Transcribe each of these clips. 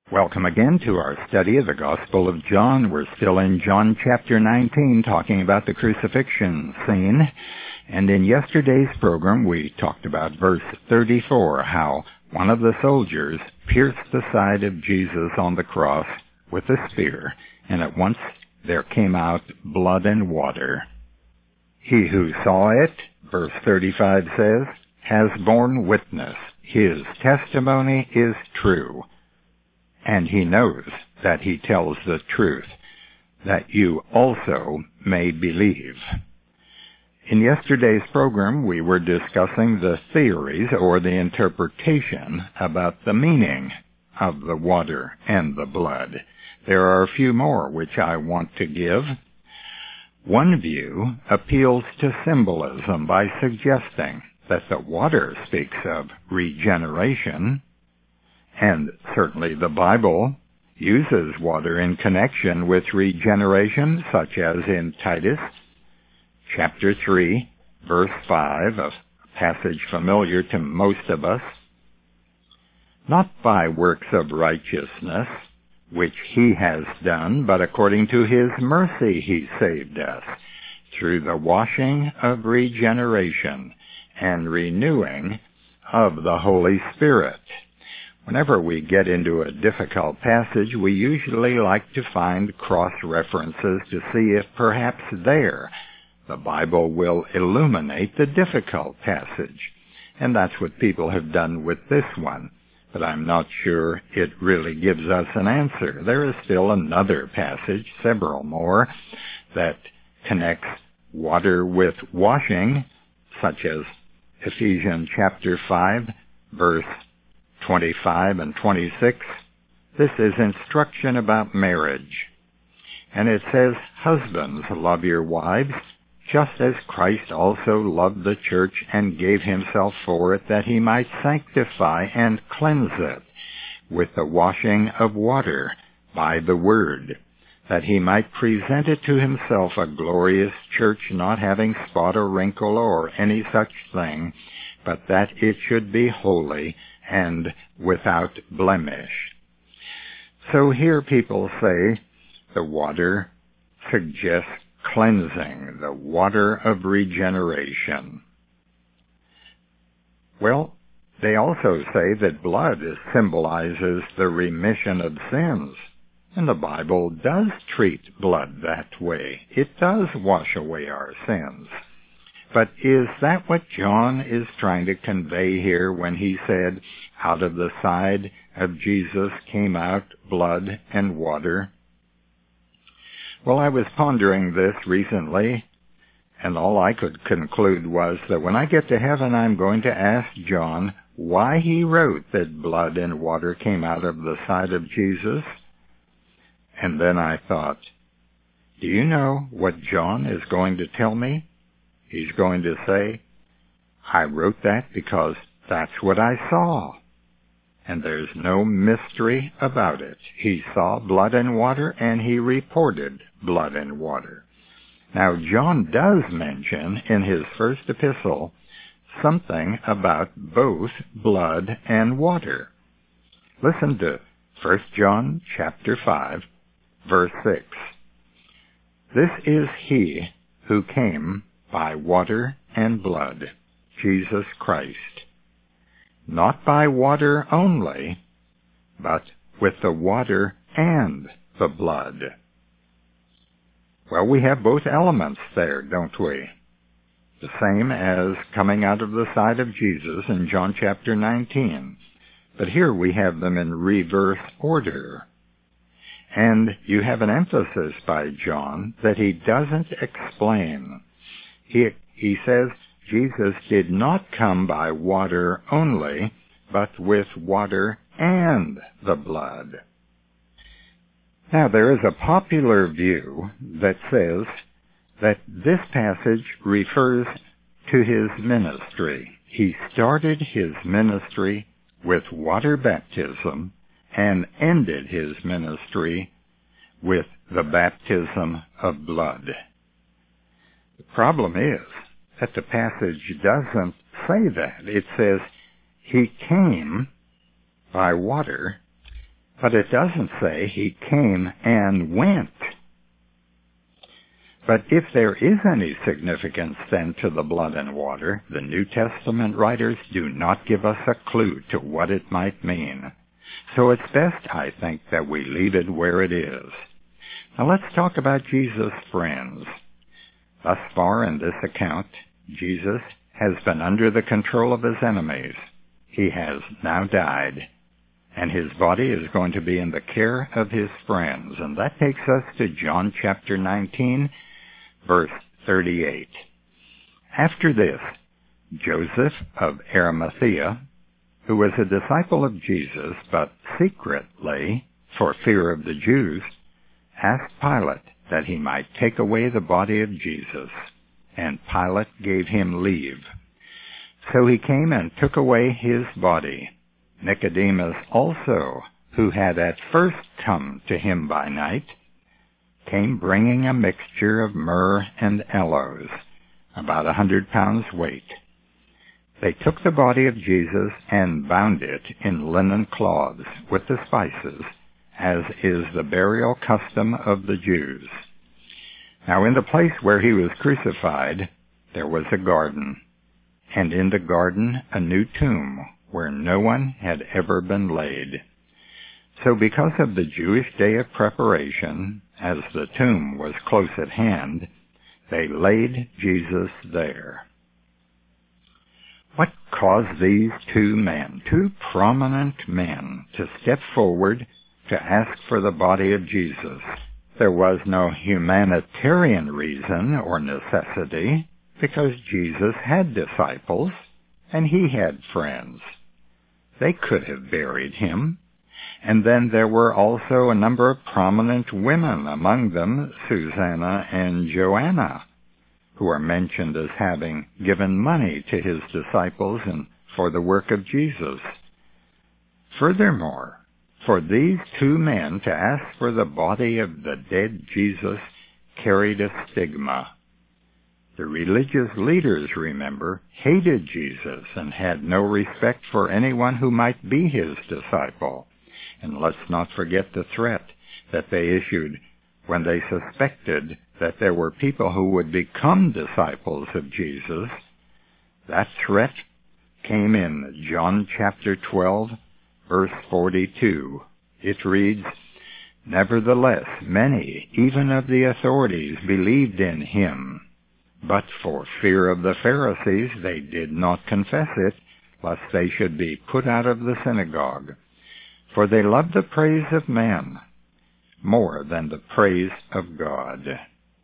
Welcome again to our study of the Gospel of John. We're still in John chapter 19, talking about the crucifixion scene. And in yesterday's program, we talked about verse 34, how one of the soldiers pierced the side of Jesus on the cross with a spear, and at once there came out blood and water. He who saw it, verse 35 says, has borne witness. His testimony is true. And he knows that he tells the truth, that you also may believe. In yesterday's program, we were discussing the theories or the interpretation about the meaning of the water and the blood. There are a few more which I want to give. One view appeals to symbolism by suggesting that the water speaks of regeneration, and certainly the Bible uses water in connection with regeneration, such as in Titus chapter 3, verse 5, a passage familiar to most of us. Not by works of righteousness, which he has done, but according to his mercy he saved us, through the washing of regeneration and renewing of the Holy Spirit. Whenever we get into a difficult passage, we usually like to find cross-references to see if perhaps there the Bible will illuminate the difficult passage. And that's what people have done with this one. But I'm not sure it really gives us an answer. There is still another passage, several more, that connects water with washing, such as Ephesians chapter 5, verse 25 and 26. This is instruction about marriage. And it says, husbands, love your wives, just as Christ also loved the church and gave himself for it, that he might sanctify and cleanse it with the washing of water by the word, that he might present it to himself a glorious church, not having spot or wrinkle or any such thing, but that it should be holy and without blemish. So here people say the water suggests cleansing, the water of regeneration. Well, they also say that blood symbolizes the remission of sins. And the Bible does treat blood that way. It does wash away our sins. But is that what John is trying to convey here when he said, out of the side of Jesus came out blood and water? Well, I was pondering this recently, and all I could conclude was that when I get to heaven, I'm going to ask John why he wrote that blood and water came out of the side of Jesus. And then I thought, do you know what John is going to tell me? He's going to say, I wrote that because that's what I saw. And there's no mystery about it. He saw blood and water, and he reported blood and water. Now, John does mention in his first epistle something about both blood and water. Listen to 1 John chapter 5, verse 6. This is he who came by water and blood, Jesus Christ. Not by water only, but with the water and the blood. Well, we have both elements there, don't we? The same as coming out of the side of Jesus in John chapter 19. But here we have them in reverse order. And you have an emphasis by John that he doesn't explain. He says Jesus did not come by water only, but with water and the blood. Now, there is a popular view that says that this passage refers to his ministry. He started his ministry with water baptism and ended his ministry with the baptism of blood. The problem is that the passage doesn't say that. It says he came by water But it doesn't say he came and went. But if there is any significance then to the blood and water, the New Testament writers do not give us a clue to what it might mean. So it's best, I think, that we leave it where it is. Now let's talk about Jesus' friends. Thus far in this account, Jesus has been under the control of his enemies. He has now died, and his body is going to be in the care of his friends. And that takes us to John chapter 19, verse 38. After this, Joseph of Arimathea, who was a disciple of Jesus, but secretly, for fear of the Jews, asked Pilate that he might take away the body of Jesus, and Pilate gave him leave. So he came and took away his body. Nicodemus also, who had at first come to him by night, came bringing a mixture of myrrh and aloes, about 100 pounds weight. They took the body of Jesus and bound it in linen cloths with the spices, as is the burial custom of the Jews. Now in the place where he was crucified, there was a garden, and in the garden a new tomb where no one had ever been laid. So because of the Jewish day of preparation, as the tomb was close at hand, they laid Jesus there. What caused these two men, two prominent men, to step forward to ask for the body of Jesus? There was no humanitarian reason or necessity, because Jesus had disciples and he had friends. They could have buried him. And then there were also a number of prominent women, among them Susanna and Joanna, who are mentioned as having given money to his disciples and for the work of Jesus. Furthermore, for these two men to ask for the body of the dead Jesus carried a stigma. The religious leaders, remember, hated Jesus and had no respect for anyone who might be his disciple. And let's not forget the threat that they issued when they suspected that there were people who would become disciples of Jesus. That threat came in John chapter 12, verse 42. It reads, "Nevertheless, many, even of the authorities, believed in him. But for fear of the Pharisees, they did not confess it, lest they should be put out of the synagogue. For they loved the praise of men more than the praise of God."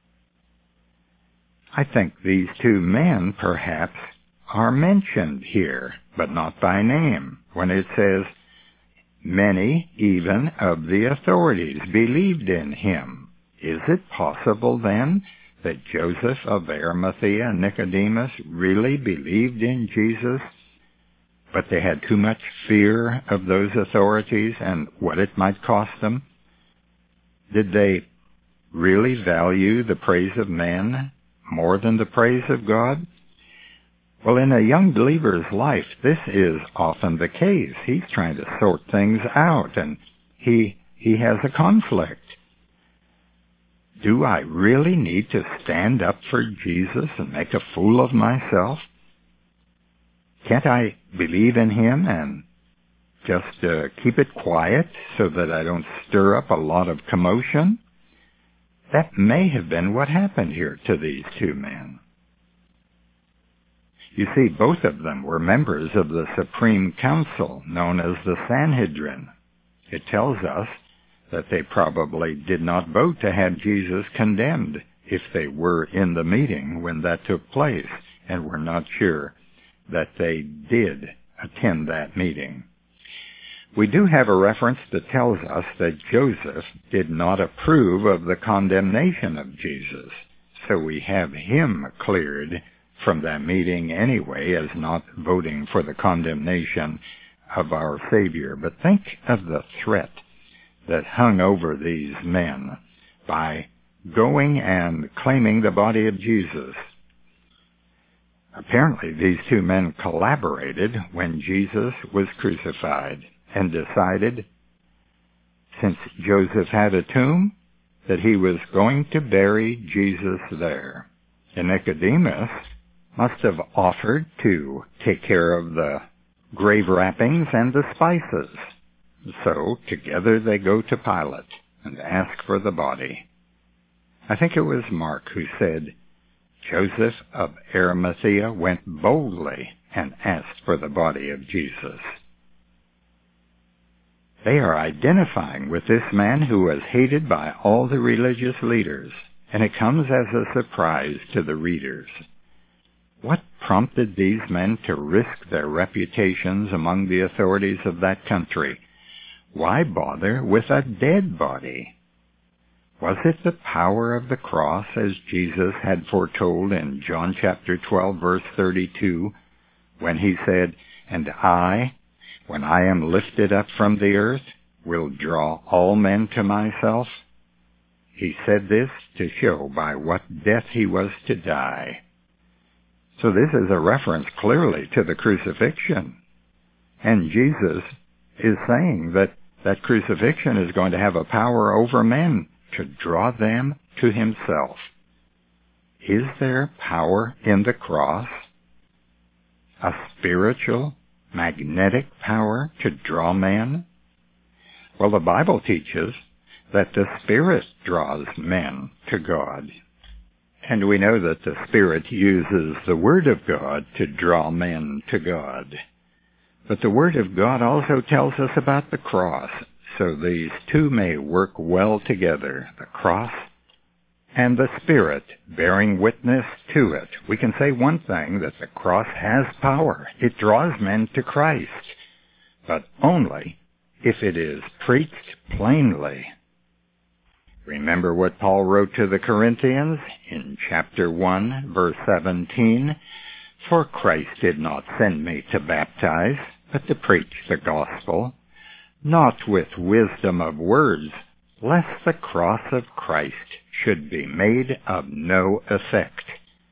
I think these two men, perhaps, are mentioned here, but not by name, when it says, "Many, even of the authorities, believed in him." Is it possible, then, that Joseph of Arimathea and Nicodemus really believed in Jesus, but they had too much fear of those authorities and what it might cost them? Did they really value the praise of man more than the praise of God? Well, in a young believer's life, this is often the case. He's trying to sort things out, and he has a conflict. Do I really need to stand up for Jesus and make a fool of myself? Can't I believe in him and just keep it quiet so that I don't stir up a lot of commotion? That may have been what happened here to these two men. You see, both of them were members of the Supreme Council, known as the Sanhedrin. It tells us that they probably did not vote to have Jesus condemned if they were in the meeting when that took place, and we're not sure that they did attend that meeting. We do have a reference that tells us that Joseph did not approve of the condemnation of Jesus, so we have him cleared from that meeting anyway as not voting for the condemnation of our Savior. But think of the threat that hung over these men by going and claiming the body of Jesus. Apparently, these two men collaborated when Jesus was crucified and decided since Joseph had a tomb, that he was going to bury Jesus there. And Nicodemus must have offered to take care of the grave wrappings and the spices. So together they go to Pilate and ask for the body. I think it was Mark who said, Joseph of Arimathea went boldly and asked for the body of Jesus. They are identifying with this man who was hated by all the religious leaders, and it comes as a surprise to the readers. What prompted these men to risk their reputations among the authorities of that country? Why bother with a dead body? Was it the power of the cross, as Jesus had foretold in John chapter 12, verse 32, when he said, "And I, when I am lifted up from the earth, will draw all men to myself"? He said this to show by what death he was to die. So this is a reference clearly to the crucifixion. And Jesus is saying that that crucifixion is going to have a power over men to draw them to himself. Is there power in the cross? A spiritual, magnetic power to draw men? Well, the Bible teaches that the Spirit draws men to God. And we know that the Spirit uses the Word of God to draw men to God. But the Word of God also tells us about the cross, so these two may work well together, the cross and the Spirit bearing witness to it. We can say one thing, that the cross has power. It draws men to Christ, but only if it is preached plainly. Remember what Paul wrote to the Corinthians in chapter 1, verse 17, "For Christ did not send me to baptize, but to preach the gospel, not with wisdom of words, lest the cross of Christ should be made of no effect."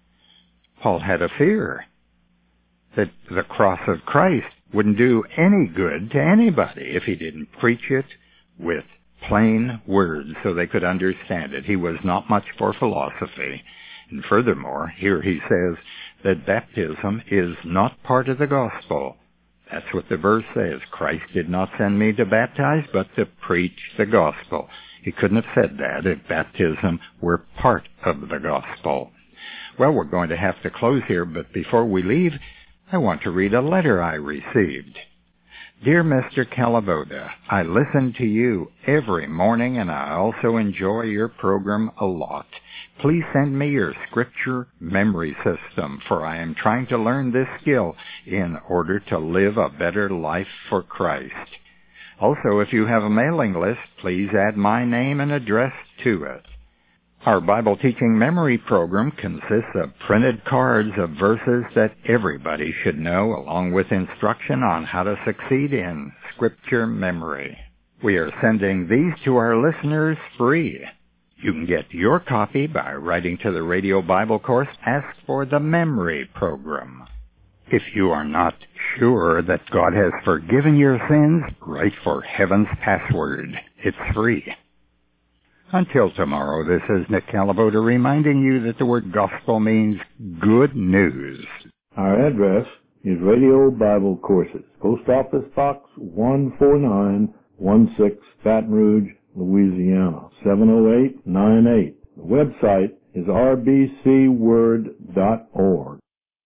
Paul had a fear that the cross of Christ wouldn't do any good to anybody if he didn't preach it with plain words so they could understand it. He was not much for philosophy. And furthermore, here he says that baptism is not part of the gospel. That's what the verse says. Christ did not send me to baptize, but to preach the gospel. He couldn't have said that if baptism were part of the gospel. Well, we're going to have to close here, but before we leave, I want to read a letter I received. Dear Mr. Calavoda, I listen to you every morning, and I also enjoy your program a lot. Please send me your scripture memory system, for I am trying to learn this skill in order to live a better life for Christ. Also, if you have a mailing list, please add my name and address to it. Our Bible teaching memory program consists of printed cards of verses that everybody should know, along with instruction on how to succeed in scripture memory. We are sending these to our listeners free. You can get your copy by writing to the Radio Bible Course, Ask for the Memory Program. If you are not sure that God has forgiven your sins, write for Heaven's Password. It's free. Until tomorrow, this is Nick Calavoda reminding you that the word gospel means good news. Our address is Radio Bible Courses, Post Office Box 14916, Baton Rouge, Louisiana, 70898. The website is rbcword.org.